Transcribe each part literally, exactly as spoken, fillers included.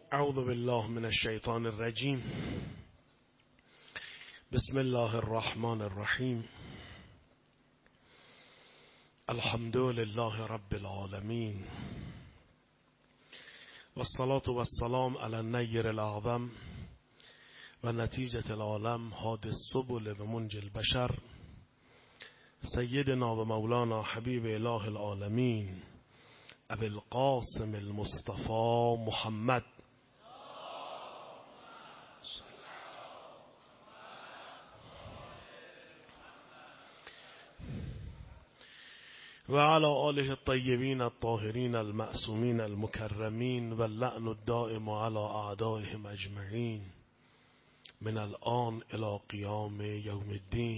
اعوذ بالله من الشیطان الرجیم. بسم الله الرحمن الرحیم. الحمد لله رب العالمین والصلاة والسلام على النیر الاعظم و نتیجة العالم هادی السبل و منجی البشر سیدنا و مولانا حبیب اله العالمین ابی القاسم المصطفى محمد و علی آله الطیبین الطاهرین المعصومین المکرمین و اللعن الدائم علی اعدائهم اجمعین من الآن الى قیام یوم الدین.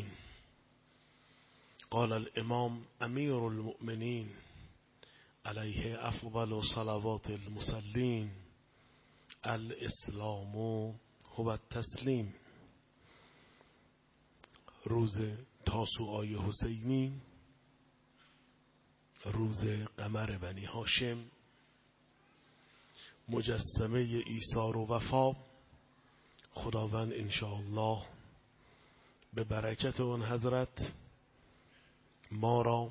قال الامام امیر المؤمنین علیه افضل صلوات المصلین: الاسلام هو التسلیم. روز تاسوعای حسینی، روز قمر بنی هاشم، مجسمه ایثار و وفا. خداوند انشاءالله به برکت اون حضرت ما را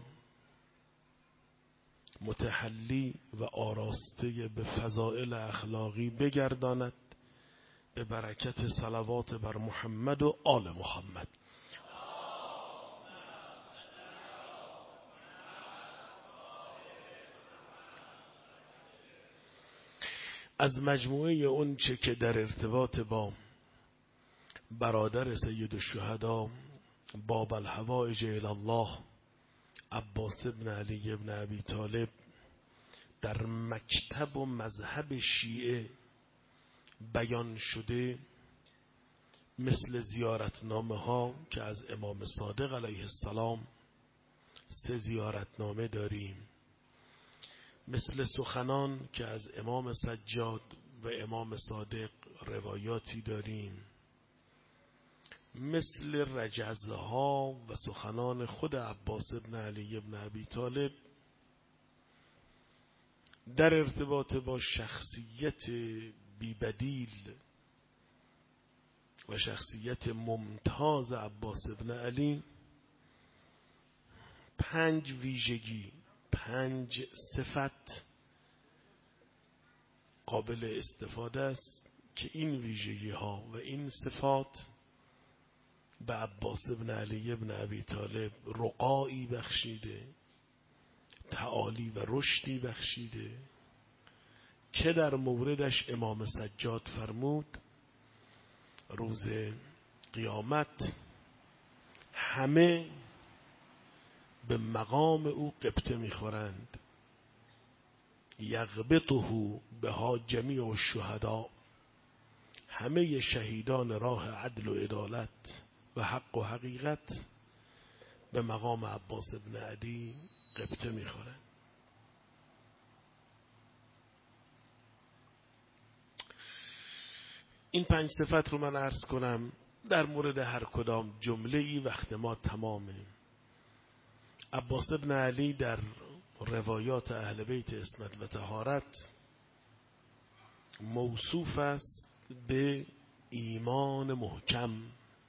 متحلی و آراسته به فضائل اخلاقی بگرداند، به برکت صلوات بر محمد و آل محمد. از مجموعه اون چه که در ارتباط با برادر سید الشهدا باب الحوائج الی الله عباس ابن علی ابن ابی طالب در مکتب و مذهب شیعه بیان شده، مثل زیارتنامه ها که از امام صادق علیه السلام سه زیارتنامه داریم، مثل سخنان که از امام سجاد و امام صادق روایاتی داریم، مثل رجزها و سخنان خود عباس ابن علی ابن ابی طالب در ارتباط با شخصیت بیبدیل و شخصیت ممتاز عباس ابن علی. پنج ویژگی، پنج صفت قابل استفاده است که این ویژگی ها و این صفات به عباس ابن علی ابن ابی طالب رقایی بخشیده، تعالی و رشدی بخشیده، که در موردش امام سجاد فرمود روز قیامت همه به مقام او قبطه میخورند. یغبطه بها جمیع الشهدا، همه شهیدان راه عدل و عدالت و حق و حقیقت به مقام عباس ابن علی قبطه میخورند. این پنج صفت رو من عرض کنم، در مورد هر کدام جمله ای وقت ما تمامه. عباس ابن علی در روایات اهل بیت عصمت و طهارت موصوف است به ایمان محکم.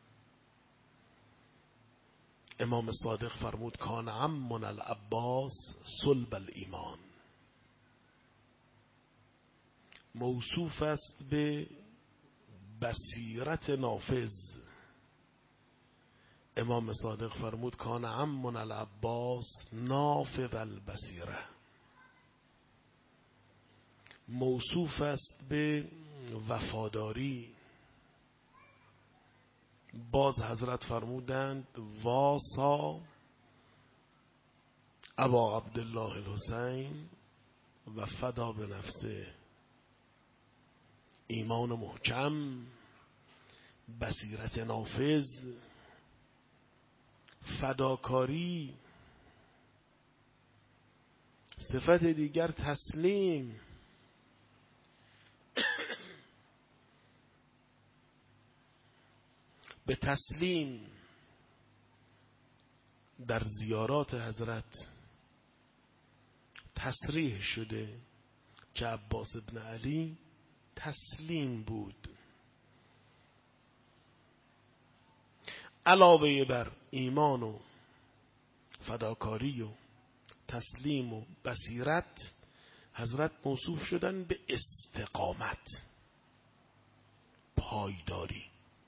امام صادق فرمود کان عمنا العباس صلب الایمان. موصوف است به بصیرت نافذ. امام صادق فرمود کان عمنا العباس نافذ البصیره. موصوف است به وفاداری. باز حضرت فرمودند واسا ابا عبدالله الحسین و فدا به نفسه. ایمان محکم، بصیرت نافذ، فداکاری. صفت دیگر تسلیم. به تسلیم در زیارات حضرت تصریح شده که عباس ابن علی تسلیم بود. علاوه بر ایمان و فداکاری و تسلیم و بصیرت، حضرت موصوف شدن به استقامت، پایداری.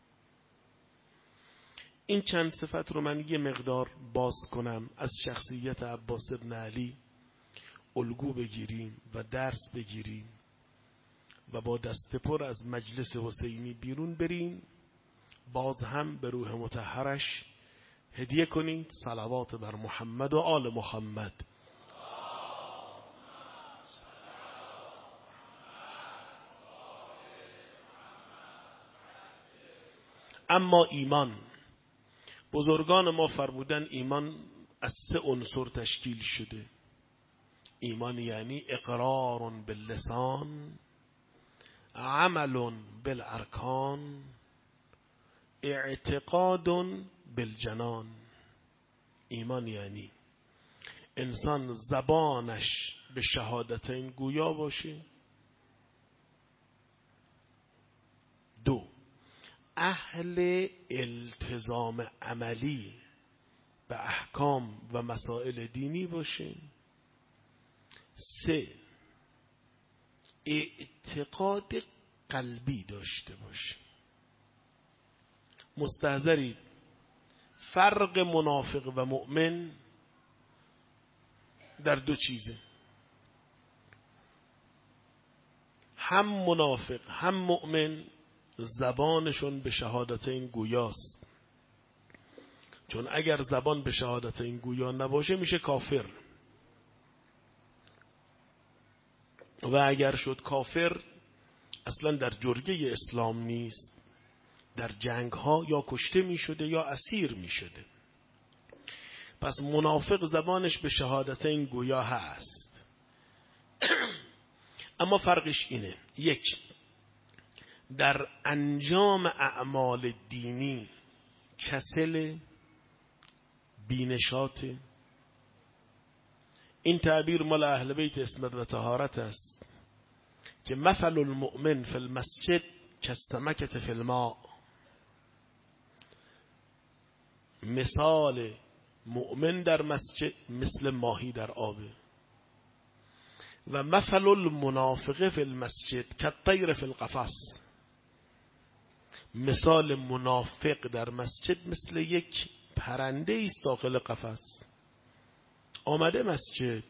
این چند صفت رو من یه مقدار باز کنم از شخصیت عباس بن علی الگو بگیریم و درس بگیریم و با دست پر از مجلس حسینی بیرون بریم. باز هم به روح مطهرش هدیه کنید صلوات بر محمد و آل محمد. اما ایمان، بزرگان ما فرمودن ایمان از سه عنصر تشکیل شده. ایمان یعنی اقرار باللسان، عمل بالارکان، اعتقاد بالجنان. ایمان یعنی انسان زبانش به شهادتین گویا باشه. دو، اهل التزام عملی به احکام و مسائل دینی باشه. سه، اعتقاد قلبی داشته باشه. مستحضرید فرق منافق و مؤمن در دو چیزه. هم منافق هم مؤمن زبانشون به شهادتین گویاست، چون اگر زبان به شهادتین گویا نباشه میشه کافر، و اگر شد کافر اصلا در جرگه اسلام نیست، در جنگ ها یا کشته می شده یا اسیر می شده. پس منافق زبانش به شهادتین گویا هست. اما فرقش اینه: یک، در انجام اعمال دینی کسل، بینشات. این تعبیر مال اهل بیت اسمت و طهارت است که مثل المؤمن فی المسجد کالسمکة فی الماء. مثال مؤمن در مسجد مثل ماهی در آبه. و مثل المنافق فی المسجد کالطیر فی القفص. مثال منافق در مسجد مثل یک پرنده ایست داخل قفس. آمده مسجد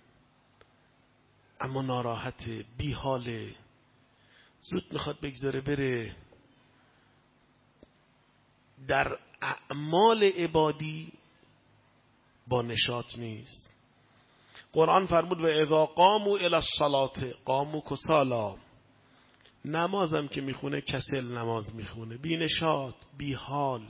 اما ناراحت، بی حاله، زود میخواد بگذاره بره. در اعمال عبادی با نشاط نیست. قرآن فرمود و اذا قاموا الی الصلاة قاموا کسالا. نمازم که میخونه کسل نماز میخونه، بی نشاط، بی حال.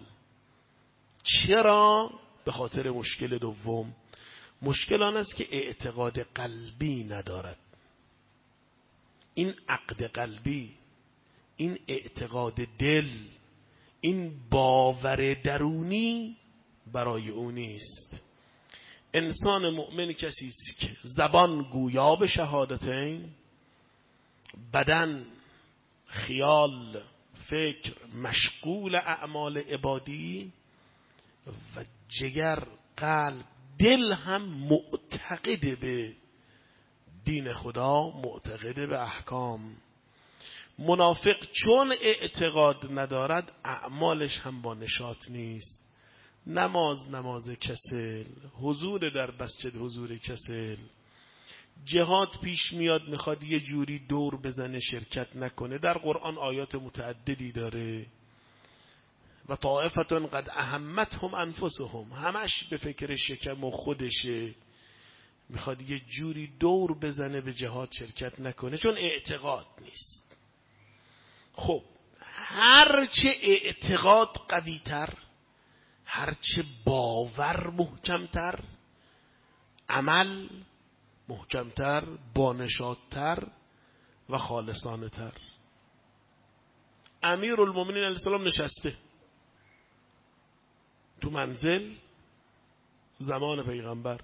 چرا؟ به خاطر مشکل دوم. مشکل آن است که اعتقاد قلبی ندارد. این عقد قلبی، این اعتقاد دل، این باور درونی برای او نیست. انسان مؤمن کسی است که زبان گویا به شهادتین، بدن، خیال، فکر مشغول اعمال عبادی، و جگر، قلب، دل هم معتقد به دین خدا، معتقد به احکام. منافق چون اعتقاد ندارد اعمالش هم با نشاط نیست. نماز نماز کسل، حضور در مسجد حضور کسل، جهاد پیش میاد میخواد یه جوری دور بزنه شرکت نکنه. در قرآن آیات متعددی داره. و طائفتون قد اهمتهم انفسهم، همش به فکر شکم و خودشه، میخواد یه جوری دور بزنه به جهاد شرکت نکنه چون اعتقاد نیست. خب هرچه اعتقاد قوی تر، هرچه باور محکمتر، عمل محکمتر، بانشادتر و خالصانه تر. امیر المومنین علیه السلام نشسته تو منزل زمان پیغمبر،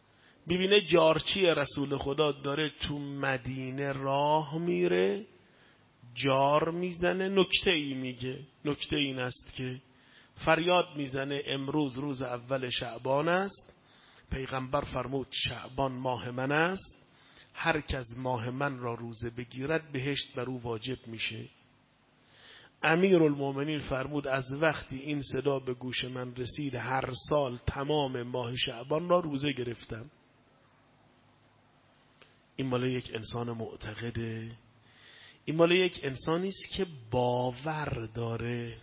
ببینه جارچی رسول خدا داره تو مدینه راه میره، جار میزنه، نکته ای میگه. نکته این است که فریاد میزنه امروز روز اول شعبان است، پیغمبر فرمود شعبان ماه من است، هر کس ماه من را روزه بگیرد بهشت بر او واجب میشه. امیرالمومنین فرمود از وقتی این صدا به گوش من رسید هر سال تمام ماه شعبان را روزه گرفتم. این مال یک انسان معتقده، این مال یک انسانی است که باور داره.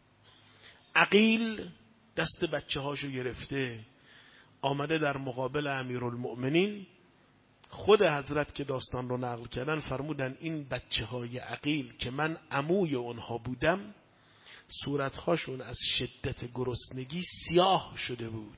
عقیل دست بچه هاشو گرفته آمده در مقابل امیرالمؤمنین. خود حضرت که داستان رو نقل کردن فرمودن این بچه های عقیل که من عموی اونها بودم صورتهاشون از شدت گرسنگی سیاه شده بود.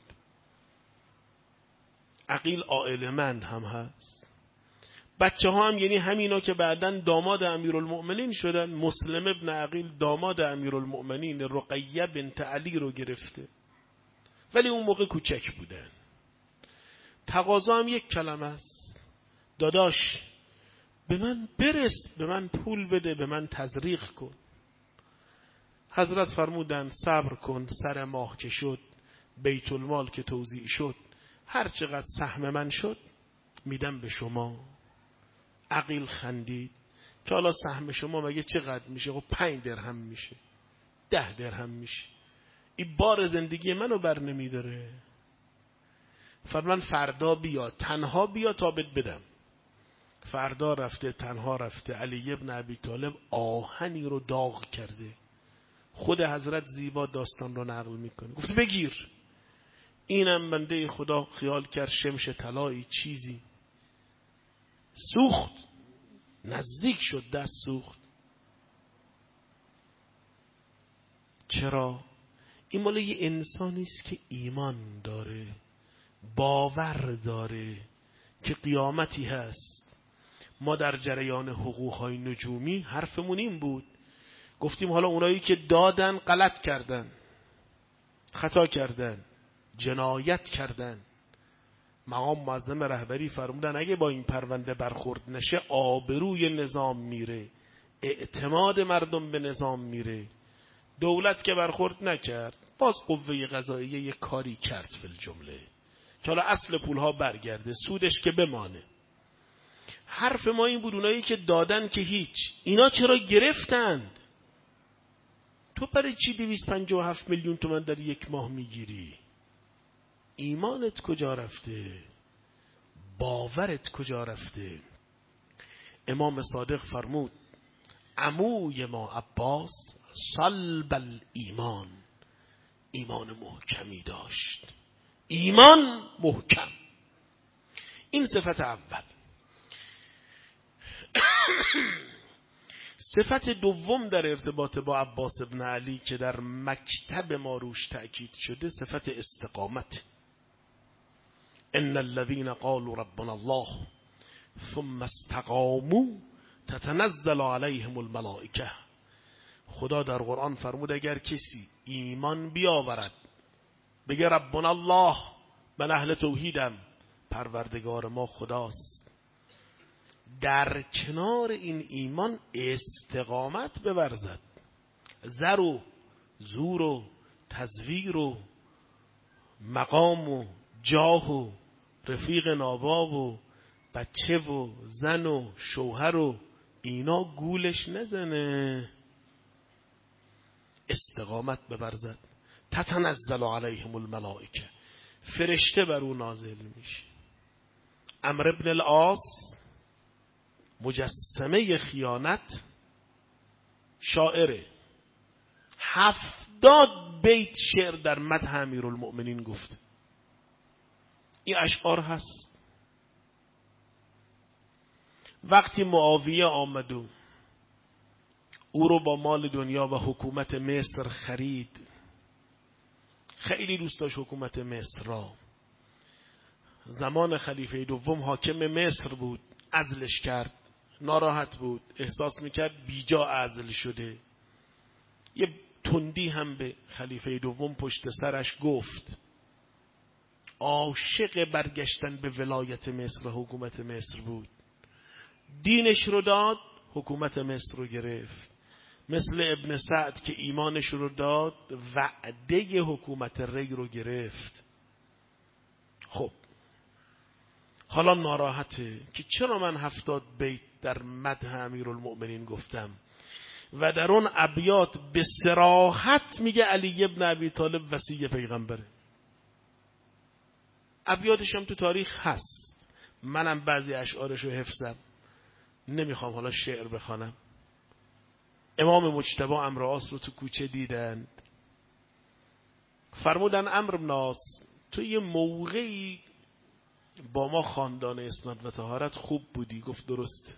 عقیل عائلمند هم هست. بچه ها هم یعنی همینا که بعداً داماد امیرالمؤمنین شدن. مسلم ابن عقیل داماد امیرالمؤمنین رقیه بنت علی رو گرفته، ولی اون موقع کوچک بودن. تقاضا هم یک کلمه است، داداش به من برس، به من پول بده، به من تزریق کن. حضرت فرمودن صبر کن، سر ماه که شد، بیت المال که توزیع شد، هر چقدر سهم من شد میدم به شما. عقیل خندید که حالا سهم شما مگه چقدر میشه؟ خب پنج درهم میشه، ده درهم میشه، این بار زندگی منو بر نمیداره. فرمان فردا بیا، تنها بیا تا بهت بدم. فردا رفته، تنها رفته. علی ابن ابی طالب آهنی رو داغ کرده. خود حضرت زیبا داستان رو نقل میکنه، گفت بگیر. اینم بنده خدا خیال کرد شمش طلایی چیزی، سوخت، نزدیک شد دست سوخت. چرا؟ این مال یه انسانی است که ایمان داره، باور داره که قیامتی هست. ما در جریان حقوقهای نجومی حرفمون این بود، گفتیم حالا اونایی که دادن غلط کردن، خطا کردن، جنایت کردن. مقام معظم رهبری فرمودن اگه با این پرونده برخورد نشه آبروی نظام میره، اعتماد مردم به نظام میره. دولت که برخورد نکرد، باز قوه قضاییه یک کاری کرد فی الجمله که حالا اصل پولها برگرده، سودش که بمانه. حرف ما این بود اونایی که دادن که هیچ، اینا چرا گرفتند؟ تو برای چی دویست و پنجاه و هفت میلیون تومان در یک ماه میگیری؟ ایمانت کجا رفته؟ باورت کجا رفته؟ امام صادق فرمود عموی ما عباس صلب الایمان، ایمان محکمی داشت. ایمان محکم. این صفت اول. صفت دوم در ارتباط با عباس ابن علی که در مکتب ما روش تأکید شده صفت استقامت. ان الذين قالوا ربنا الله ثم استقاموا تتنزل عليهم الملائکه. خدا در قرآن فرمود اگر کسی ایمان بیاورد بگه ربنا الله، من اهل توحیدم، پروردگار ما خداست، در کنار این ایمان استقامت بورزد، زر و زور و تزویر و مقام و جاه و رفیق ناباب و بچه و زن و شوهر و اینا گولش نزنه، استقامت بورزد. تتنزل علیهم الملائکه، فرشته بر او نازل میشه. عمرو بن العاص مجسمه خیانت، شاعره، هفتاد بیت شعر در مدح امیرالمؤمنین گفت. این اشعار هست. وقتی معاویه آمد و او رو با مال دنیا و حکومت مصر خرید، خیلی دوست داشت حکومت مصر را. زمان خلیفه دوم حاکم مصر بود، عزلش کرد، ناراحت بود، احساس میکرد بیجا عزل شده. یه تندی هم به خلیفه دوم پشت سرش گفت. عاشق برگشتن به ولایت مصر و حکومت مصر بود. دینش رو داد، حکومت مصر رو گرفت، مثل ابن سعد که ایمانش رو داد وعده حکومت ری رو گرفت. خب حالا ناراحته که چرا من هفتاد بیت در مدح امیرالمؤمنین گفتم و در اون ابیات به صراحت میگه علی ابن ابی طالب وصی پیغمبره. ابیاتش هم تو تاریخ هست، منم بعضی اشعارشو حفظم، نمیخوام حالا شعر بخوانم. امام مجتبی عمرو عاص رو تو کوچه دیدند، فرمودن عمرو بن عاص تو یه موقعی با ما خاندان اسناد و طهارت خوب بودی. گفت درست.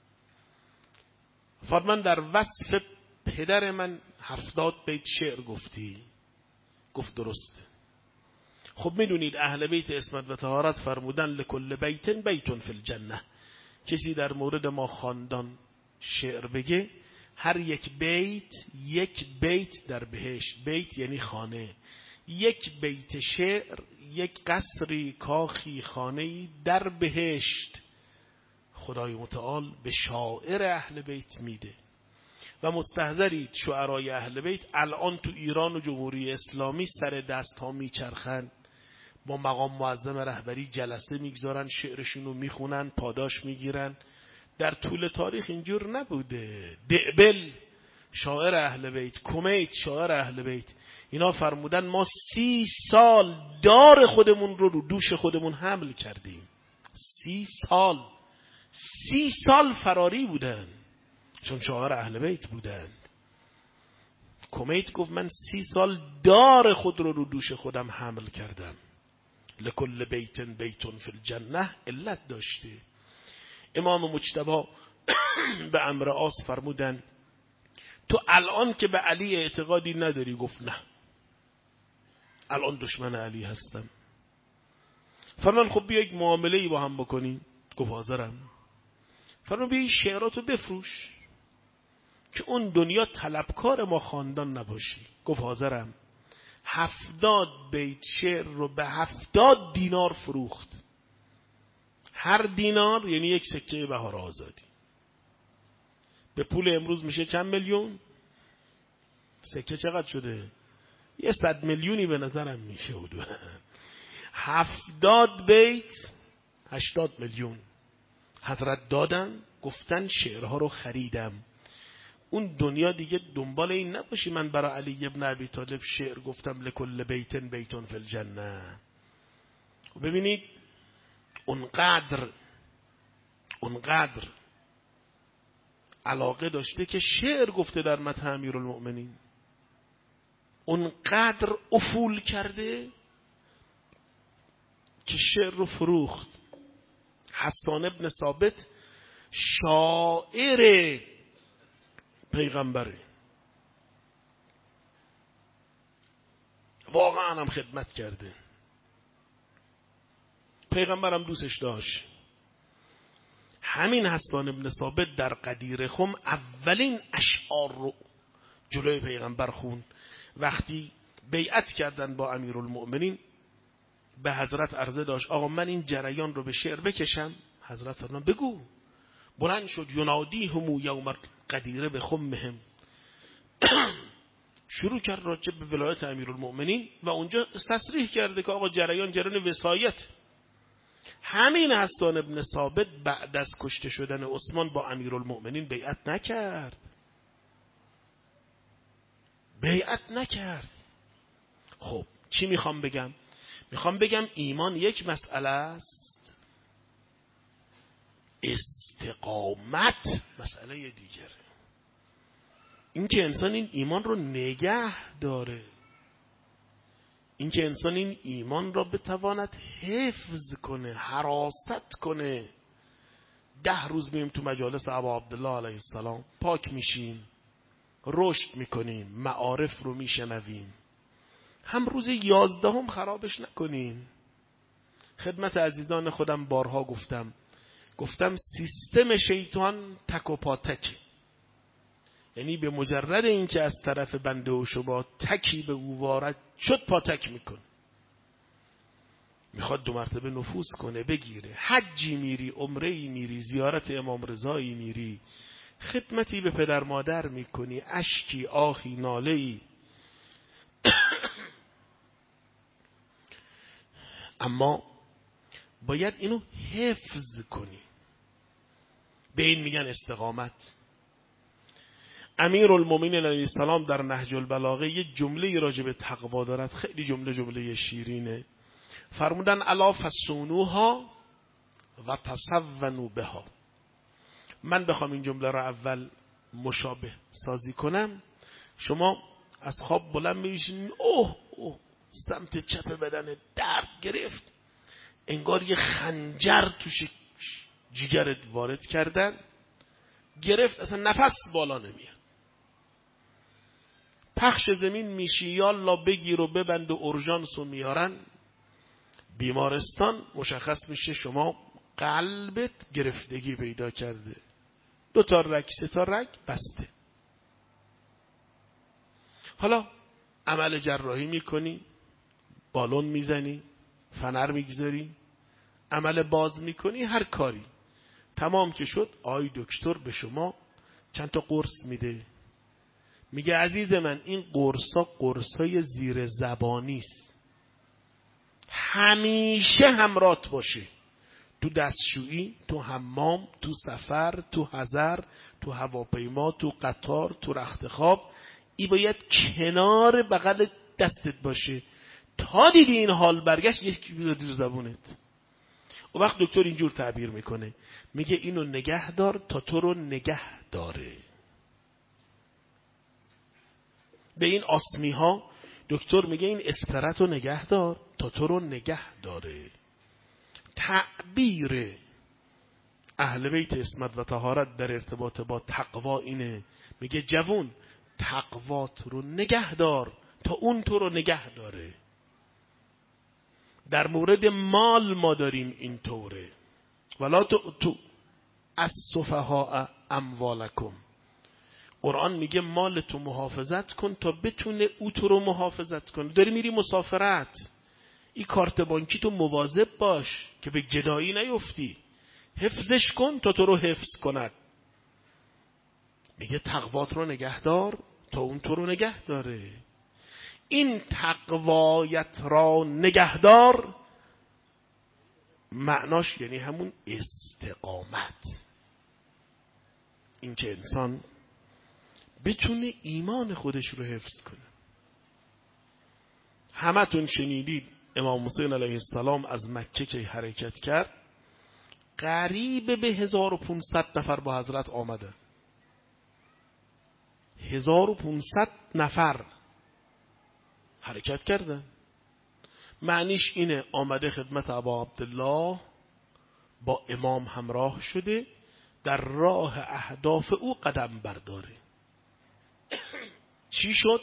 فرمان در وصف پدر من هفتاد بیت شعر گفتی. گفت درست. خب میدونید اهل بیت اسمت و طهارت فرمودن لکل بیت بیتون فی الجنه، کسی در مورد ما خاندان شعر بگه هر یک بیت یک بیت در بهشت، بیت یعنی خانه، یک بیت شعر یک قصری کاخی خانه‌ای در بهشت خدای متعال به شاعر اهل بیت میده. و مستحضرید شعرای اهل بیت الان تو ایران و جمهوری اسلامی سر دست ها میچرخن، با مقام معظم رهبری جلسه میگذارن، شعرشون رو میخونن، پاداش میگیرن. در طول تاریخ اینجور نبوده. دعبل شاعر اهل بیت، کمیت شاعر اهل بیت، اینا فرمودن ما سی سال دار خودمون رو رو دوش خودمون حمل کردیم. سی سال سی سال فراری بودن چون شاعر اهل بیت بودند. کمیت گفت من سی سال دار خود رو رو دوش خودم حمل کردم. لکل بیت بیتون فی الجنه علت داشته. امام مجتبی به عمرو عاص فرمودن تو الان که به علی اعتقادی نداری؟ گفت نه، الان دشمن علی هستم. فرمان خب بیا یک معامله‌ای با هم بکنیم. گفت حاضرم. فرمان بیا این شعراتو بفروش که اون دنیا طلبکار ما خاندان نباشی. گفت حاضرم. هفتاد بیت شعر رو به هفتاد دینار فروخت. هر دینار یعنی یک سکه بهار آزادی. به پول امروز میشه چند میلیون؟ سکه چقدر شده؟ یه صد میلیونی به نظرم میشه. هفتاد بیت هشتاد میلیون حضرت دادن، گفتن شعرها رو خریدم. اون دنیا دیگه دنبال این نباشی من برای علی ابن ابی طالب شعر گفتم لکل بیت بیتون فی الجنه. ببینید اونقدر اونقدر علاقه داشته که شعر گفته در مدح امیرالمؤمنین، اونقدر افول کرده که شعر رو فروخت. حسان ابن ثابت شاعر پیغمبره، واقعا هم خدمت کرده، پیغمبرم دوستش داشت. همین حسان ابن ثابت در قدیر خم اولین اشعار رو جلوی پیغمبر خون. وقتی بیعت کردن با امیرالمؤمنین به حضرت عرضه داشت آقا من این جریان رو به شعر بکشم. حضرت فرمان بگو. بلند شد ینادی همو یوم قدیره به خمهم، شروع کرد راجع به ولایت امیرالمؤمنین و اونجا تصریح کرده که آقا جریان جریان وصایت. همین حسان ابن ثابت بعد از کشته شدن عثمان با امیرالمؤمنین بیعت نکرد. بیعت نکرد. خب چی میخوام بگم؟ میخوام بگم ایمان یک مسئله است، استقامت مسئله دیگره. این که انسان این ایمان رو نگه داره، این که انسان این ایمان را بتواند حفظ کنه، حراست کنه. ده روز مییم تو مجالس ابا عبدالله علیه السلام، پاک میشیم، رشد میکنیم، معارف رو میشنویم. هم روز یازدهم خرابش نکنیم. خدمت عزیزان خودم بارها گفتم گفتم سیستم شیطان تک و پاتک، یعنی به مجرد اینکه از طرف بنده و شما تکی به او وارد شد پاتک میکن. میخواد دو مرتبه نفوذ کنه، بگیره. حجی میری، عمره‌ای میری، زیارت امام رضایی میری، خدمتی به پدر مادر میکنی، اشکی، آهی، ناله‌ای، اما باید اینو حفظ کنی. به این میگن استقامت. امیرالمومنین علیه السلام در نهج البلاغه یه جمله راجع به تقوا دارد، خیلی جمله جمله شیرینه. فرمودن الا فصونوها و تصونوا بها. من بخوام این جمله را اول مشابه سازی کنم، شما از خواب بلند میشین، اوه اوه سمت چپ بدن درد گرفت، انگار یه خنجر توش جیگرت وارد کردن، گرفت، اصلا نفس بالا نمیاد. پخش زمین میشی، یالا بگیر و ببند و اورژانس رو میارن بیمارستان، مشخص میشه شما قلبت گرفتگی پیدا کرده، دو تا رگ سه تا رگ بسته. حالا عمل جراحی میکنی، بالون میزنی، فنر میگذاری، عمل باز میکنی، هر کاری تمام که شد، آی دکتر به شما چند تا قرص میده، میگه عزیز من این قرصا قرصای زیر زبانی است، همیشه همراهت باشه، تو دستشویی، تو حمام، تو سفر، تو حضر، تو هواپیما، تو قطار، تو رخت خواب، ای باید کنار بغل دستت باشه تا دیدی این حال برگشت یکی بیاد زیر زبونت. و وقت دکتر اینجور تعبیر میکنه، میگه اینو نگه دار تا تو رو نگه داره. به این آسمی ها دکتر میگه این اسپرت رو نگه دار تا تو رو نگه داره. تعبیر اهل بیت عصمت و طهارت در ارتباط با تقوا اینه، میگه جوون تقوات رو نگه دار تا اون تو رو نگه داره. در مورد مال ما داریم این طوره، ولا تو از سفهاء اموالکم. قرآن میگه مال تو محافظت کن تا بتونه او تو رو محافظت کن. داری میری مسافرت، این کارت بانکی تو مواظب باش که به گدایی نیفتی، حفظش کن تا تو رو حفظ کند. میگه تقوات رو نگه دار تا اون تو رو نگه داره. این تقوایت را نگهدار معناش یعنی همون استقامت، این که انسان بتونه ایمان خودش رو حفظ کنه. همتون شنیدید امام حسین علیه السلام از مکه که حرکت کرد قریب به هزار و پانصد نفر با حضرت آمده. هزار و پانصد نفر حرکت کردن. معنیش اینه آمده خدمت ابا عبدالله، با امام همراه شده، در راه اهداف او قدم برداره. چی شد؟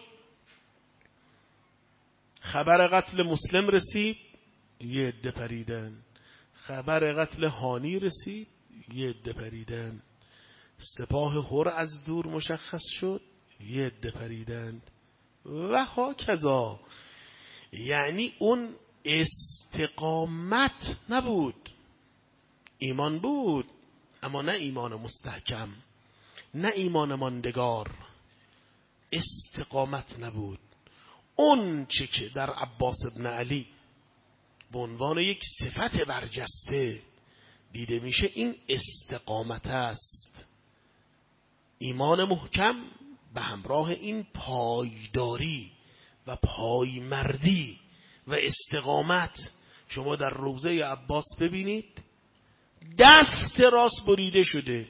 خبر قتل مسلم رسید، یه عده پریدن. خبر قتل هانی رسید، یه عده پریدن. سپاه هر از دور مشخص شد، یه عده پریدند و هاکذا. یعنی اون استقامت نبود، ایمان بود اما نه ایمان مستحکم، نه ایمان ماندگار، استقامت نبود. اون چه که در عباس ابن علی به عنوان یک صفت برجسته دیده میشه این استقامت است. ایمان محکم به همراه این پایداری و پایمردی و استقامت. شما در روضه عباس ببینید دست راست بریده شده،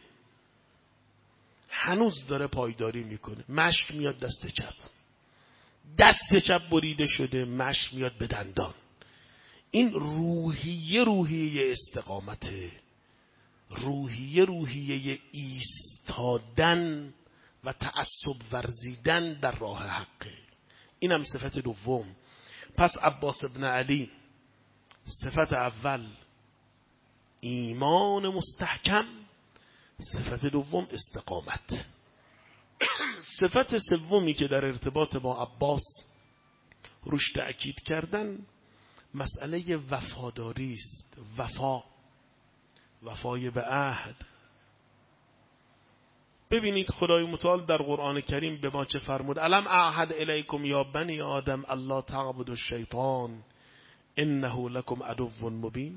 هنوز داره پایداری میکنه، مشک میاد دست چپ، دست چپ بریده شده، مشک میاد به دندان. این روحیه روحیه استقامته، روحیه روحیه ایستادن و تعصب ورزیدن در راه حقه. این هم صفت دوم. پس عباس ابن علی صفت اول ایمان مستحکم، صفت دوم استقامت. صفت سومی که در ارتباط با عباس روش تأکید کردن مسئله وفاداری است. وفا، وفای به عهد. ببینید خدای متعال در قرآن کریم به ما چه فرمود. الم اعهد الیکم یا بنی آدم الا تعبدوا الشیطان انه لکم عدو مبین.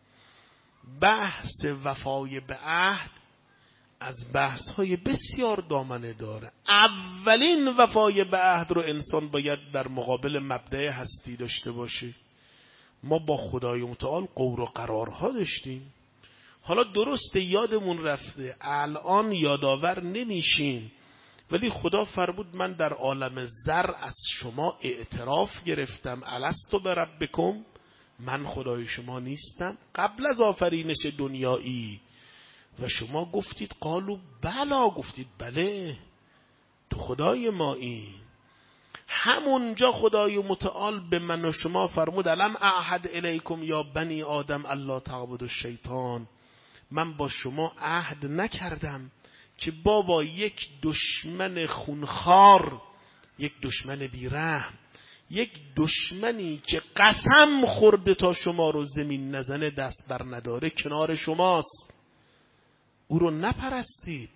بحث وفای به عهد از بحث های بسیار دامنه داره. اولین وفای به عهد رو انسان باید در مقابل مبدأ هستی داشته باشه. ما با خدای متعال قول و قرارها داشتیم، حالا درسته یادمون رفته، الان یادآور نمیشیم، ولی خدا فرمود من در عالم زر از شما اعتراف گرفتم، الستو بربکم، من خدای شما نیستم؟ قبل از آفرینش دنیایی و شما گفتید قالو بلا، گفتید بله تو خدای مایی. همونجا خدای متعال به من و شما فرمود الم اعهد الیکم یا بنی آدم الا تعبدوا الشیطان، من با شما عهد نکردم که بابا یک دشمن خونخوار، یک دشمن بیرحم، یک دشمنی که قسم خورده تا شما رو زمین نزنه دست بر نداره کنار شماست، او رو نپرستید،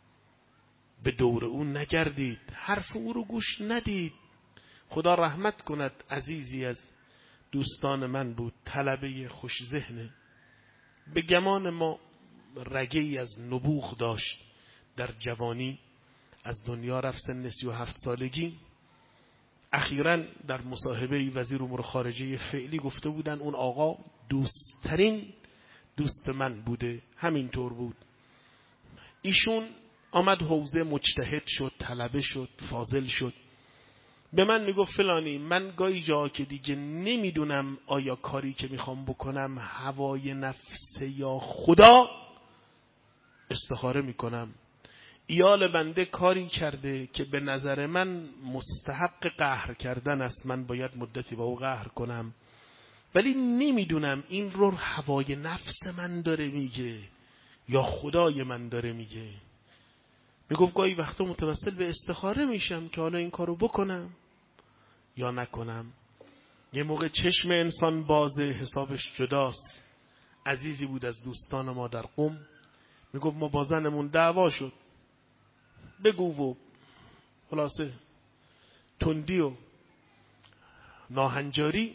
به دور او نگردید، حرف او رو گوش ندید. خدا رحمت کند، عزیزی از دوستان من بود، طلبه خوش ذهنه، به گمان ما رگه‌ای از نبوغ داشت، در جوانی از دنیا رفت سن سی و هفت سالگی. اخیراً در مصاحبه وزیر امور خارجه فعلی گفته بودن اون آقا دوستترین دوست من بوده، همینطور بود. ایشون آمد حوزه مجتهد شد، طلبه شد، فاضل شد. به من میگفت فلانی من گاهی جا که دیگه نمیدونم آیا کاری که میخوام بکنم هوای نفس یا خدا، استخاره میکنم. ایال بنده کاری کرده که به نظر من مستحق قهر کردن است، من باید مدتی با او قهر کنم، ولی نمیدونم این رو هوای نفس من داره میگه یا خدای من داره میگه. میگفت گاهی وقتا متوسل به استخاره میشم که حالا این کارو بکنم یا نکنم. یه موقع چشم انسان بازه، حسابش جداست. عزیزی بود از دوستان ما در قم، میگفت ما با زنمون دعوا شد، بگو و خلاصه تندی و ناهنجاری،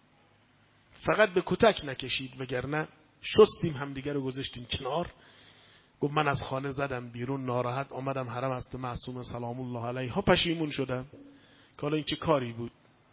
فقط به کتک نکشید وگرنه شستیم همدیگه رو گذاشتیم کنار. گفت من از خانه زدم بیرون، ناراحت آمدم حرم است معصوم سلام الله علیها، پشیمون شدم که حالا این چه کاری بود.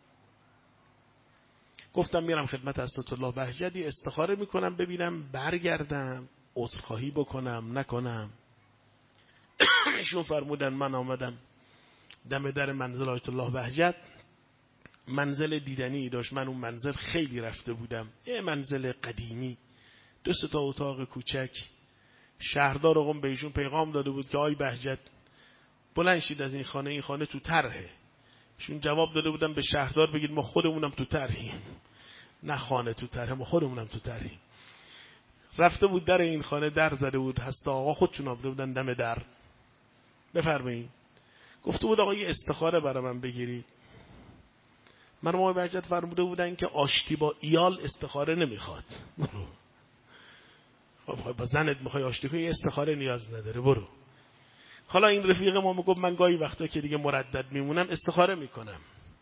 گفتم میرم خدمت اسدت الله بهجتی استخاره میکنم ببینم برگردم عذرخواهی بکنم نکنم. ایشون فرمودن من آمدم دم در منزل آیت الله بهجت، منزل دیدنی داشت، من اون منزل خیلی رفته بودم، یه منزل قدیمی، دو سه تا اتاق کوچک. شهردار قم به ایشون پیغام داده بود که آی بهجت بلند شید از این خانه، این خانه تو طرحه. ایشون جواب داده بودن به شهردار بگید ما خودمونم تو طرحیم، نه خانه تو طرحه، ما خودمونم تو طرحیم. رفته بود در این خانه در زده بود، هستا آقا خودشون آمده بودن دم در، بفرمایید. گفته بود آقا یه استخاره برای من بگیرید. من آقای بهجت فرموده بودن که آشتی با ایال استخاره نمیخواد، برو. خب با زنت میخوای آشتی کنی استخاره نیاز نداره، برو. حالا این رفیق ما میگفت من گاهی وقتا که دیگه مردد میمونم استخاره میکنم.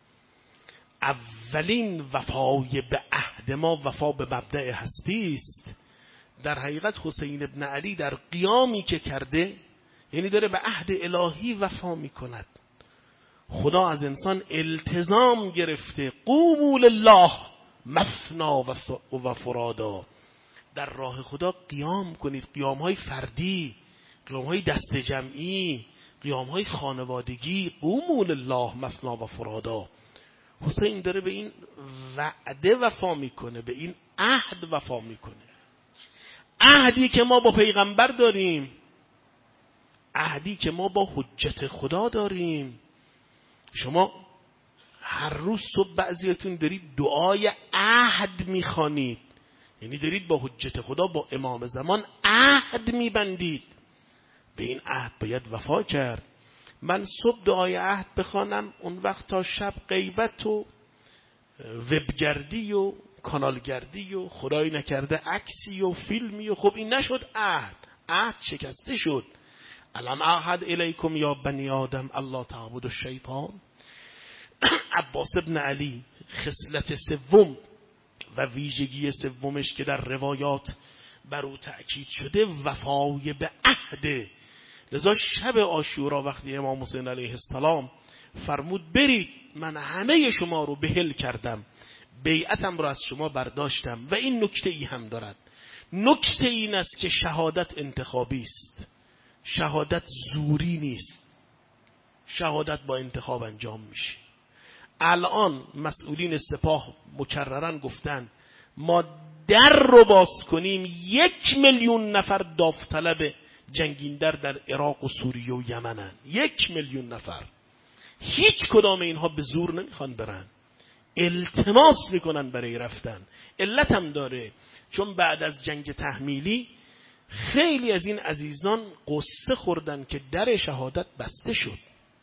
اولین وفای به عهد ما وفا به مبدأ هستی است. در حقیقت حسین ابن علی در قیامی که کرده، یعنی داره به عهد الهی وفا میکند. خدا از انسان التزام گرفته قوموا لله مثنا و فرادا، در راه خدا قیام کنید، قیام های فردی، قیام های دست جمعی، قیام های خانوادگی. قوموا لله مثنا و فرادا. حسین داره به این وعده وفا میکنه، به این عهد وفا میکنه. عهدی که ما با پیغمبر داریم، عهدی که ما با حجت خدا داریم. شما هر روز صبح بعضیتون دارید دعای عهد میخوانید، یعنی دارید با حجت خدا، با امام زمان عهد میبندید. به این عهد باید وفا کرد. من صبح دعای عهد بخوانم، اون وقت تا شب غیبت و وبگردی و کانالگردی و خدای نکرده عکسی و فیلمی و خب این نشد عهد. عهد شکسته شد. الم اعهد الیکم یا بنی آدم الله تعبدوا الشیطان. عباس ابن علی خصلت سوم و ویژگی سومش که در روایات بر او تأکید شده وفای به عهد. لذا شب عاشورا وقتی امام حسین علیه السلام فرمود برید من همه شما رو بهل کردم، بیعتم رو از شما برداشتم. و این نکته ای هم دارد، نکته این است که شهادت انتخابی است، شهادت زوری نیست، شهادت با انتخاب انجام میشه. الان مسئولین سپاه مکررن گفتن ما در رو باز کنیم یک میلیون نفر داوطلب جنگیندر در عراق و سوریه و یمنن، یک میلیون نفر. هیچ کدام اینها به زور نمیخوان برن، التماس میکنن برای رفتن. علت هم داره، چون بعد از جنگ تحمیلی خیلی از این عزیزان قصه خوردن که در شهادت بسته شد.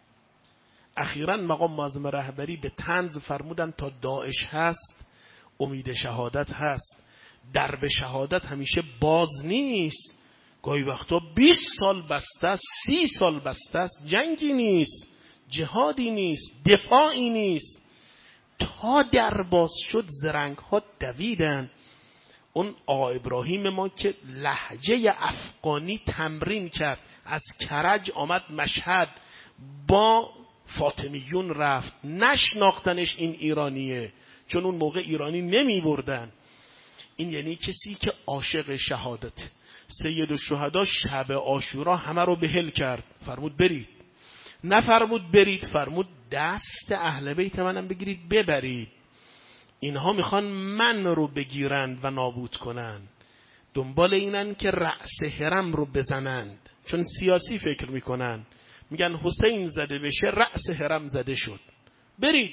اخیراً مقام معظم رهبری به طنز فرمودن تا داعش هست امید شهادت هست. درب شهادت همیشه باز نیست، گاهی وقتا بیست سال بسته است، سی سال بسته است، جنگی نیست، جهادی نیست، دفاعی نیست. تا در باز شد زرنگ ها دویدن. اون آقا ابراهیم ما که لهجه افغانی تمرین کرد، از کرج آمد مشهد، با فاطمیون رفت، نشناختنش این ایرانیه، چون اون موقع ایرانی نمی بردن. این یعنی کسی که عاشق شهادت. سید الشهدا شب عاشورا همه رو بهل کرد، فرمود برید، نفرمود برید، فرمود دست اهل بیت منم بگیرید ببرید. اینها میخوان من رو بگیرند و نابود کنند، دنبال اینن که رأس حرم رو بزنند، چون سیاسی فکر میکنن، میگن حسین زده بشه رأس حرم زده شد. برید.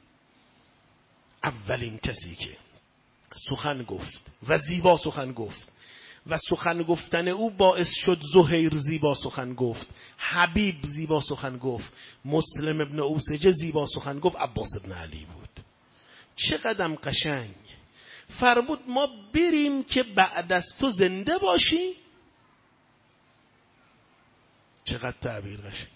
اولین کسی که سخن گفت و زیبا سخن گفت و سخن گفتن او باعث شد زهیر زیبا سخن گفت، حبیب زیبا سخن گفت، مسلم ابن اوسجه زیبا سخن گفت، عباس ابن علی بود. چه قدم قشنگ فرمود ما بریم که بعد از تو زنده باشی. چقدر تعبیر قشنگ.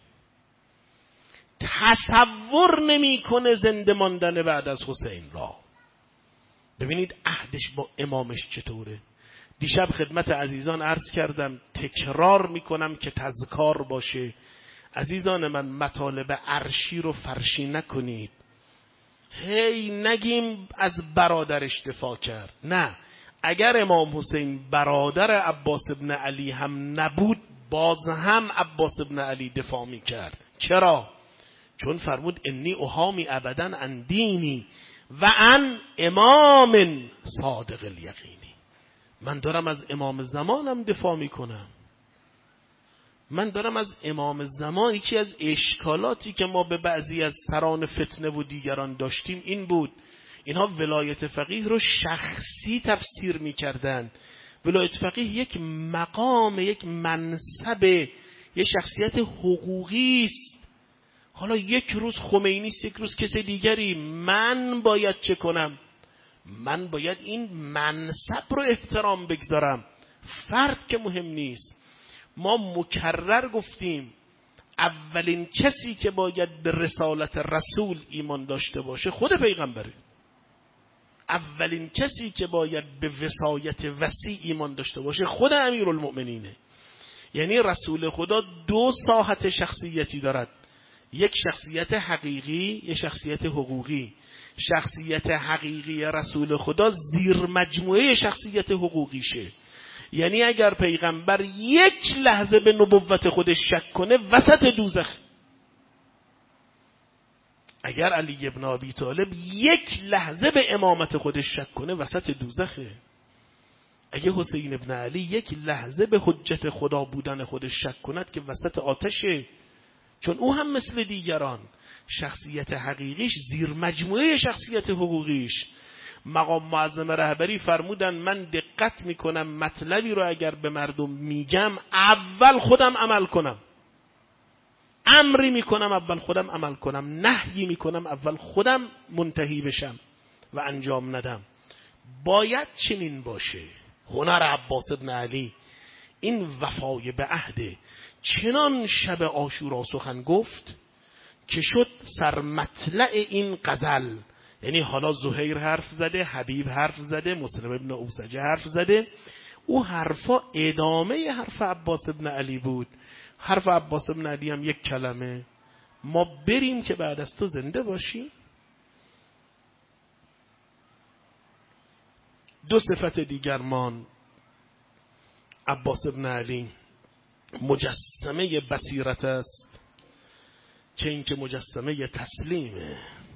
تصور نمیکنه زنده ماندن بعد از حسین را. ببینید عهدش با امامش چطوره. دیشب خدمت عزیزان عرض کردم، تکرار میکنم که تذکار باشه. عزیزان من، مطالب عرشی رو فرشی نکنید. هی نگیم از برادرش دفاع کرد. نه، اگر امام حسین برادر عباس ابن علی هم نبود باز هم عباس ابن علی دفاع میکرد. چرا؟ چون فرمود انی احامی ابدا عن دینی و عن امام صادق الیقینی. من دارم از امام زمانم دفاع میکنم. من دارم از امام زمان. یکی از اشکالاتی که ما به بعضی از سران فتنه و دیگران داشتیم این بود، اینها ولایت فقیه رو شخصی تفسیر میکردن. ولایت فقیه یک مقام، یک منصب، یک شخصیت حقوقی است. حالا یک روز خمینی است، یک روز کسی دیگری، من باید چه کنم؟ من باید این منصب رو احترام بگذارم. فرد که مهم نیست. ما مکرر گفتیم اولین کسی که باید به رسالت رسول ایمان داشته باشه خود پیغمبره. اولین کسی که باید به وصایت وصی ایمان داشته باشه خود امیرالمؤمنینه. یعنی رسول خدا دو ساحت شخصیتی دارد، یک شخصیت حقیقی، یک شخصیت حقوقی. شخصیت حقیقی رسول خدا زیر مجموعه شخصیت حقوقیشه. یعنی اگر پیغمبر یک لحظه به نبوت خودش شک کنه وسط دوزخ. اگر علی ابن ابی طالب یک لحظه به امامت خودش شک کنه وسط دوزخه. اگه حسین ابن علی یک لحظه به حجت خدا بودن خودش شک کند که وسط آتشه. چون او هم مثل دیگران شخصیت حقیقیش زیر مجموعه شخصیت حقوقیش. مقام معظم رهبری فرمودن من دقت میکنم مطلبی رو اگر به مردم میگم اول خودم عمل کنم، امری میکنم اول خودم عمل کنم، نهی میکنم اول خودم منتهی بشم و انجام ندم. باید چنین باشه. هنر عباس ابن علی این وفای به عهده چنان شب عاشورا سخن گفت که شد سر مطلع این غزل. یعنی حالا زهیر حرف زده، حبیب حرف زده، مسلم ابن اوسجه حرف زده، او حرفا ادامه حرف عباس ابن علی بود. حرف عباس ابن علی هم یک کلمه، ما بریم که بعد از تو زنده باشی. دو صفت دیگر مان. عباس ابن علی مجسمه بصیرت است، چه اینکه مجسمه تسلیمه.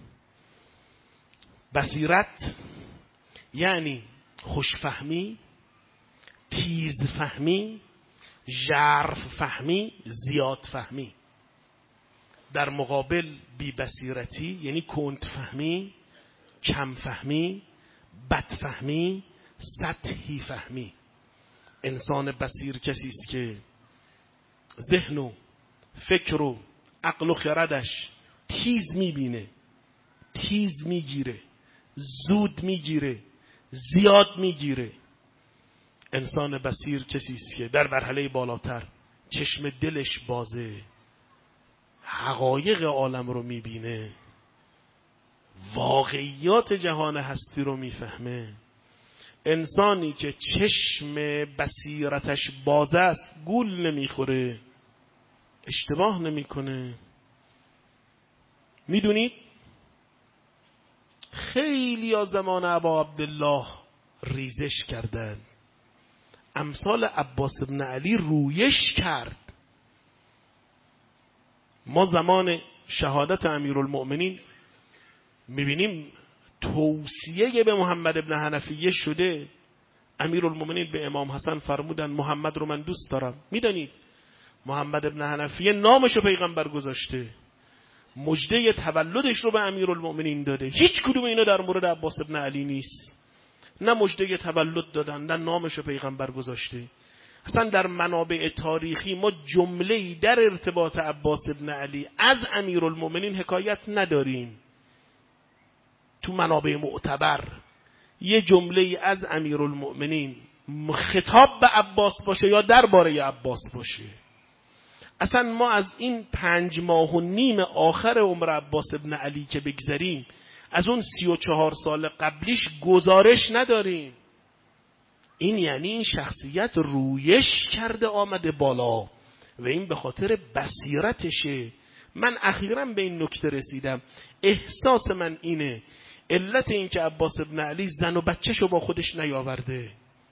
بصیرت یعنی خوشفهمی، تیز فهمی، ژرف فهمی، زیاد فهمی. در مقابل بی بصیرتی یعنی کند فهمی، کم فهمی، بد فهمی، سطحی فهمی. انسان بصیر کسی است که ذهن و فکر و عقل و خردش تیز میبینه، تیز میگیره، زود میگیره، زیاد میگیره. انسان بصیر کسی است که در مرحله بالاتر چشم دلش بازه، حقایق عالم رو میبینه، واقعیات جهان هستی رو میفهمه. انسانی که چشم بصیرتش باز است گول نمیخوره، اشتباه نمیکنه. میدونید خیلی از زمان ابا عبدالله ریزش کردن، امثال عباس ابن علی رویش کرد. ما زمان شهادت امیرالمؤمنین میبینیم توصیه به محمد ابن حنفیه شده. امیرالمؤمنین به امام حسن فرمودن محمد رو من دوست دارم. میدونید محمد ابن حنفیه نامشو پیغمبر گذاشته، مژده تولدش رو به امیرالمؤمنین داده. هیچ کدوم اینا در مورد عباس ابن علی نیست. نه مژده تولد دادن، نه نامشو پیغمبر گذاشته. اصلا در منابع تاریخی ما جمله‌ای در ارتباط عباس ابن علی از امیرالمؤمنین حکایت نداریم. تو منابع معتبر یه جمله‌ای از امیرالمؤمنین خطاب به عباس باشه یا درباره عباس باشه. اصلا ما از این پنج ماه و نیم آخر عمر عباس ابن علی که بگذریم، از اون سی و چهار سال قبلیش گزارش نداریم. این یعنی این شخصیت رویش کرده آمده بالا و این به خاطر بصیرتشه. من اخیراً به این نکته رسیدم، احساس من اینه علت این که عباس ابن علی زن و بچه‌شو با خودش نیاورده.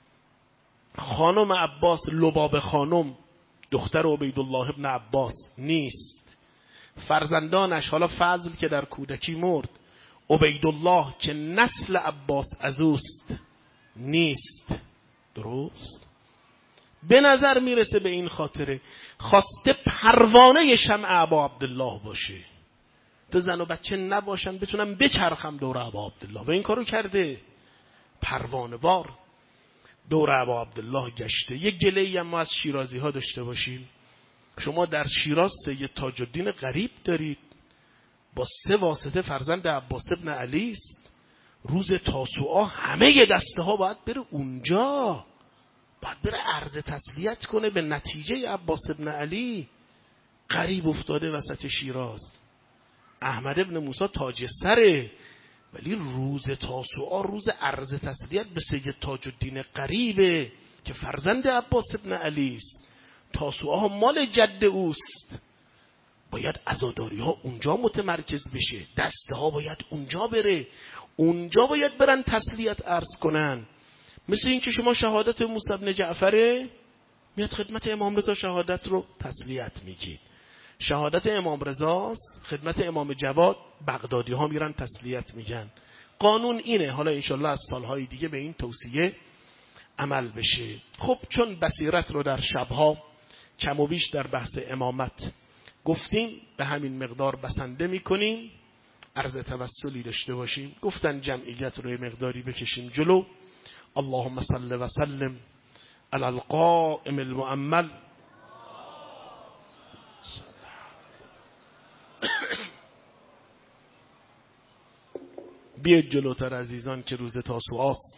خانم عباس لباب خانم دختر عبیدالله ابن عباس نیست. فرزندانش، حالا فضل که در کودکی مرد، عبیدالله که نسل عباس از اوست نیست. درست؟ به نظر میرسه به این خاطره خواسته پروانه شمع ابا عبدالله باشه، تو زن و بچه نباشن بتونم بچرخم دور ابا عبدالله، و این کارو کرده. پروانه بار دور ابا عبدالله گشته. یک گله‌ای هم ما از شیرازی ها داشته باشیم. شما در شیراز سید تاج الدین غریب دارید، با سه واسطه فرزند عباس ابن علی است. روز تاسوعا همه دسته ها باید بره اونجا، باید بره عرض تسلیت کنه به نتیجه عباس ابن علی. غریب افتاده وسط شیراز. احمد ابن موسی تاج سره، ولی روز تاسوعا روز عرض تسلیت به سید تاج الدین غریبه که فرزند عباس ابن علی است. تاسوعا مال جد اوست. باید عزاداری ها اونجا متمرکز بشه، دسته ها باید اونجا بره، اونجا باید برن تسلیت عرض کنن. مثل این که شما شهادت موسی بن جعفره میاد خدمت امام رضا شهادت رو تسلیت میگید، شهادت امام رضا خدمت امام جواد بغدادی ها میرن تسلیت میگن. قانون اینه. حالا انشالله از سالهای دیگه به این توصیه عمل بشه. خب چون بصیرت رو در شبها کم و بیش در بحث امامت گفتیم، به همین مقدار بسنده میکنیم. عرض توسلی داشته باشیم. گفتن جمعیت رو مقداری بکشیم جلو. اللهم صل و سلم علی القائم المؤمل. بیاید جلوتر عزیزان که روز تاسوعاست.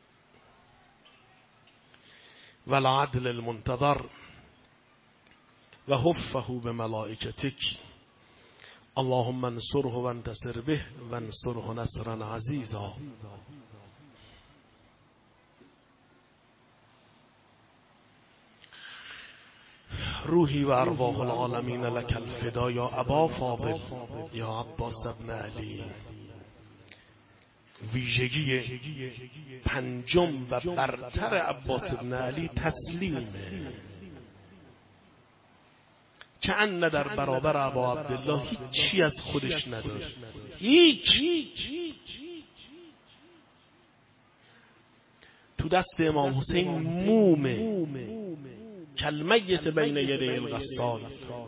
ولا عدل المنتظر. و حفه بملائکتک اللهم انصره و انتصر به و انصره نصرا عزیزا. روحی و ارواح العالمین لک الفدا یا ابا فاضل یا عباس ابن علی. ویژگی پنجم و برتر عباس ابن علی تسلیمه، که ان در برابر ابا عبدالله هیچی از خودش نداشت، هیچ. تو دست امام حسین مومه کلمیت بین یدی الغسال،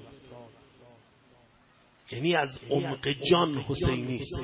یعنی از عمق جان حسینیست.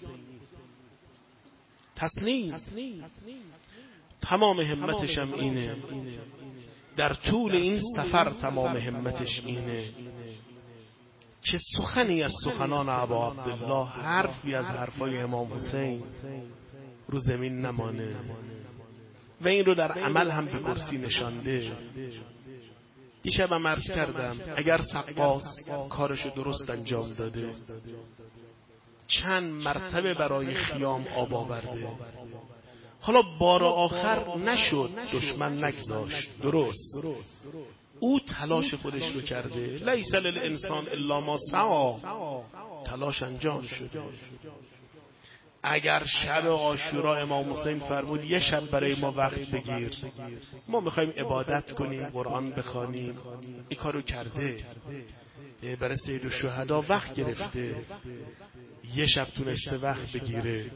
تسلیم. تمام همتش هم اینه، در طول این سفر تمام همتش اینه که سخنی از سخنان ابا عبدالله، حرفی از حرفای امام حسین رو زمین نمانه و این رو در عمل هم به کرسی نشانده. دیشبم عرض کردم اگر سقاس کارشو درست انجام داده، چند مرتبه برای خیام آب آورده، حالا بار آخر نشد، دشمن نگذاشت، درست، او تلاش خودش رو کرده. لیس للانسان الا ما سعی، تلاش انجام شده. اگر شب عاشورا امام حسین فرمود یه شب برای ما وقت بگیر، ما میخوایم عبادت کنیم، قرآن بخوانیم، این کارو کرده. برای سید الشهدا وقت گرفته، یه شب تونسته وقت بگیره.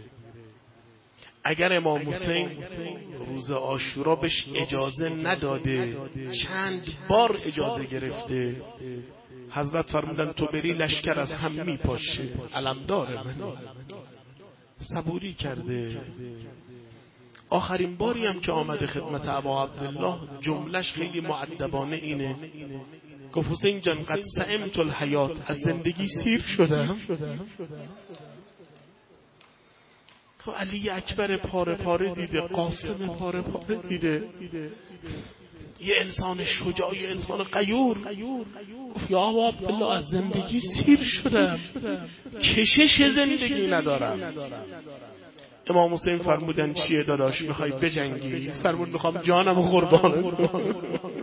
اگر امام حسین روز عاشورا بهش اجازه نداده، چند بار اجازه گرفته، حضرت فرمودن تو بری لشکر از هم میپاشه، علمدار من. صبوری کرده. آخرین باری هم که آمده خدمت ابا عبدالله، جملش خیلی مؤدبانه اینه، گفت حسین جان قد سئمت الحیات، از زندگی سیر شدم. علی اکبر پاره پاره دیده، قاسم پاره پاره دیده، یه انسان شجاع، یه انسان غیور. گفت یا ابا عبدالله از زندگی سیر شدم، کشش زندگی ندارم. امام حسین فرمودن چیه داداش، میخوای بجنگی؟ فرمود میخوام جانم قربان کنم.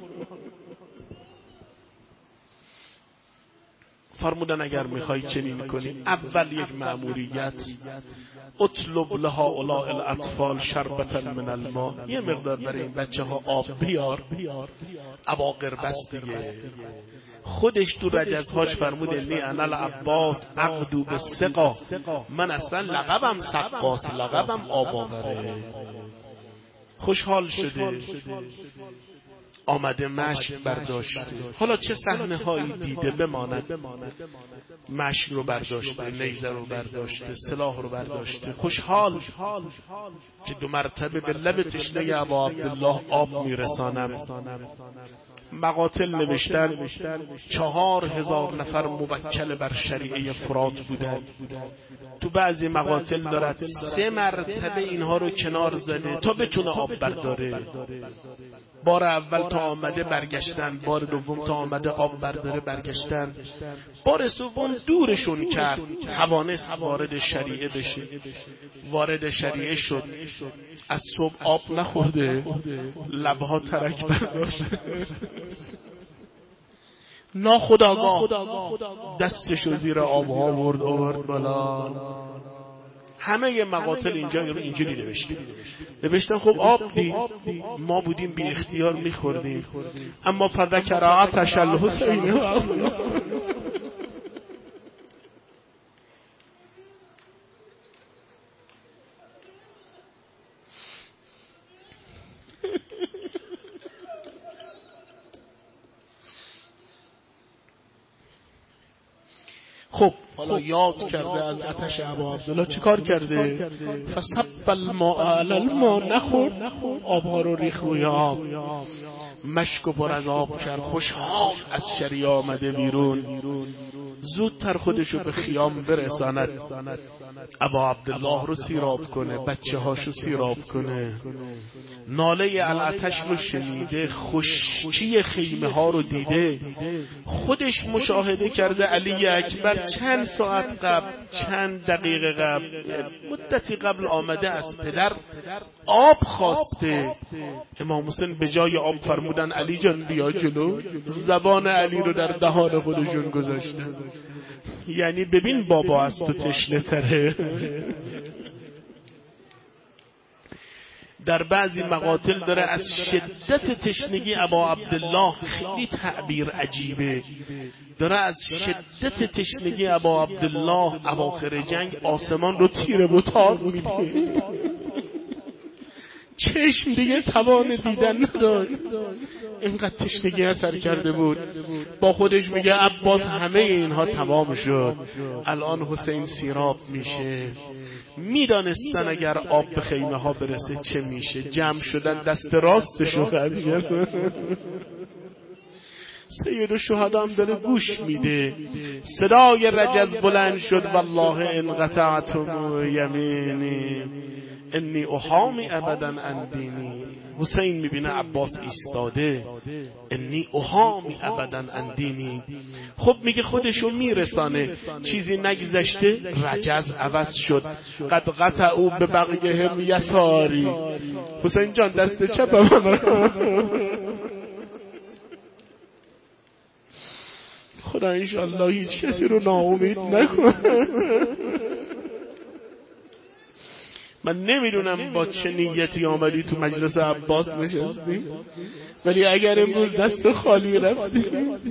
فرمودن اگر میخوای چنین کنی، اول یک مأموریت، اطلب لها اولاء الاطفال شربتا من الماء، یه مقدار برای این بچه ها آب بیار. ابا قربس دیگه خودش تو رجزهاش فرمود انی انا العباس عقدو به سقا، من اصلا لقبم سقاس، لقبم آب آوره. خوشحال شده، آمده مشک برداشته. حالا چه صحنه هایی دیده بماند، مشک رو برداشته، نیزه رو برداشته، سلاح رو برداشته، خوشحال که دو مرتبه به لب تشنه ابا عبدالله آب میرسانم. مقاتل نوشتن چهار هزار نفر موکل بر شریعه فرات بودند. تو بعضی مقاتل دارد سه مرتبه اینها رو کنار زده تا بتونه آب برداره. بار اول تا آمده برگشتن، بار دوم تا آمده آب برداره برگشتن، بار سوم دورشون کرد، توانست وارد شریعه بشه. وارد شریعه شد، از صبح آب نخورده، لبها ترک برداشت، ناخودآگاه دستشو زیر آبها برد آورد بالا. همه مقاتل اینجا اینجوری نوشته نوشتن خب آب دید، ما بودیم بی اختیار میخوردیم، اما فذکر عطش الحسین. خب حالا یاد کرده از آتش ابا عبدالله چیکار کرده؟ فصب الماء علی الماء، نخورد، آبها رو ریخت روی آب، مشک و پر از آب کرد. خوشحال از شریعه آمده بیرون. زودتر خودشو به خیام برساند، ابا عبدالله رو سیراب کنه، بچه هاشو سیراب کنه. ناله العطش رو شنیده، خشکی خیمه ها رو دیده، خودش مشاهده کرده. علی اکبر چند ساعت قبل، چند دقیقه قبل، مدتی قبل آمده از پدر آب خواسته. امام حسین به جای آب فرمودن علی جان بیا جلو، زبان علی رو در دهان خودشون گذاشتن. یعنی ببین بابا از تو تشنه تره. در بعضی مقاتل داره از شدت تشنگی ابا عبدالله، خیلی تعبیر عجیبه، داره از شدت تشنگی ابا عبدالله اواخر جنگ آسمان رو تیره و تار میده، چشم دیگه توان دیدن نداشت، اینقدر تشنگی اثر کرده بود. با خودش میگه عباس همه اینها تمام شد، الان حسین سیراب میشه. میدانستن اگر آب به خیمه ها برسه چه میشه، جمع شدن دست راستشو خط کرد. سید الشهدا هم داره گوش میده، صدای رجز بلند شد والله ان قطعتم یمینی انی احامی ابدا عن دینی. حسین میبینه عباس ایستاده، انی احامی ابدا عن دینی. خب میگه خودشو میرسانه، چیزی نگذشته رجز عوض شد، قد قطعوا به بقیهم یساری. حسین جان دست چپ من خدا انشالله هیچ کسی رو ناامید نکنه. من نمیدونم با چه نیتی آمدی تو مجلس عباس نشستی، ولی اگر امروز دست خالی رفتی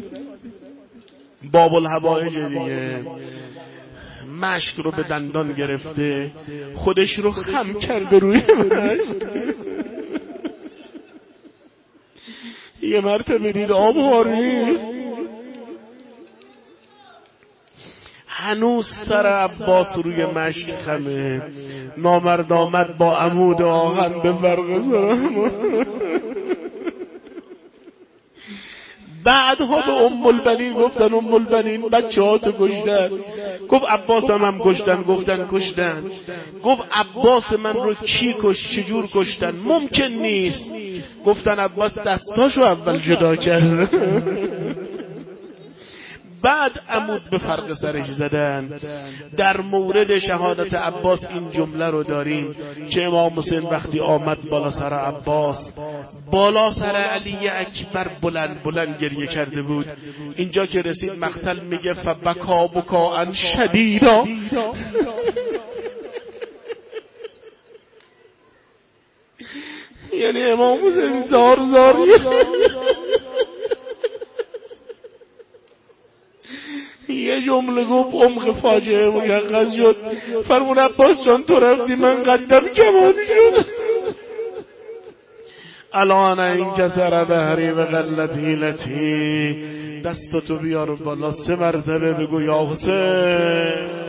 باب الحوائج دیگه. مشک رو به دندان گرفته، خودش رو خم کرده روی مشک. یه مرتبه دید آب هاری، هنوز سر عباس روی مشک خمه. نامرد آمد با عمود آهن به فرق سرم. بعدها به ام البنین گفتن ام البنین بچه ها تو کشتن. گفت عباس هم هم کشتن. گفتن کشتن. گفت عباس من رو کی کش، چجور کشتن؟ ممکن نیست. گفتن عباس دستاشو اول جدا کرد. بعد عمود به فرق سرش زدن. در مورد شهادت عباس این جمله رو داریم که امام حسین وقتی آمد بالا سر عباس، بالا سر علی اکبر بلند بلند گریه کرده بود. اینجا که رسید مقتل میگه فبکا بکاء شدیدا. یعنی امام حسین زار زار یه جمله گفت عمق فاجعه مشخص شد. فرمون عباس جان تو رفتی من قدم کمان شد. الان این کسر بهری و غلط حیلتی، دستتو بیار بالا سه مرتبه بگو یا حسین.